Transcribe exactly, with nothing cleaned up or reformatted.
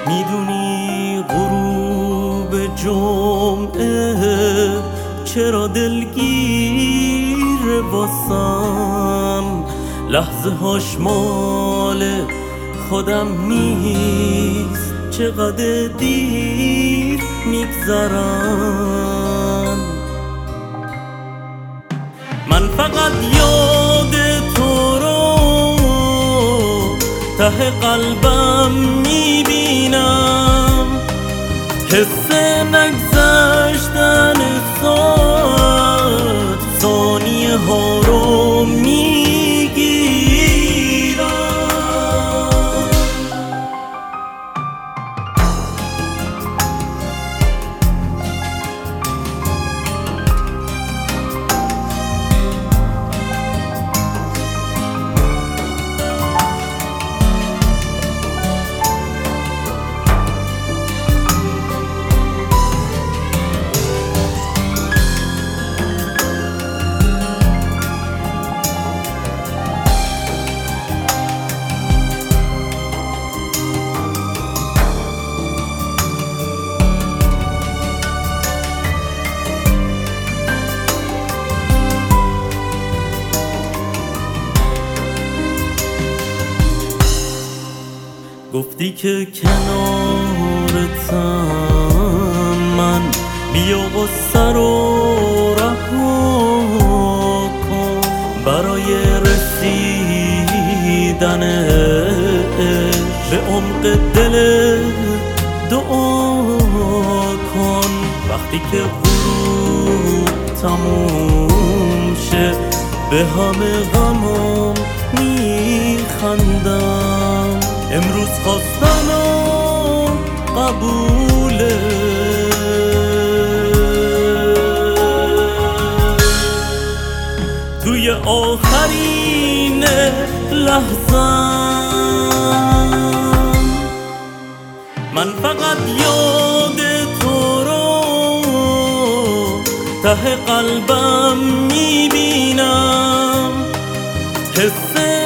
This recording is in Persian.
میدونی غروب جمعه چرا دلگیر واسم، لحظه هاش مال خودم نیست، چقدر دیر میگذرن. من فقط یاد تو رو ته قلبم میبینم، حس نگذشتن ساعت ثانیه ها رو میگیرم. گفتی که کنارتم من، بیا غصه رو رها کن، برای رسیدن به عمق دل دعا کن. وقتی که غروب تموم شه به همه غمام میخندم، امروز خواستنم قبوله. توی آخرین لحظم من فقط یاد تو رو ته قلبم میبینم، حس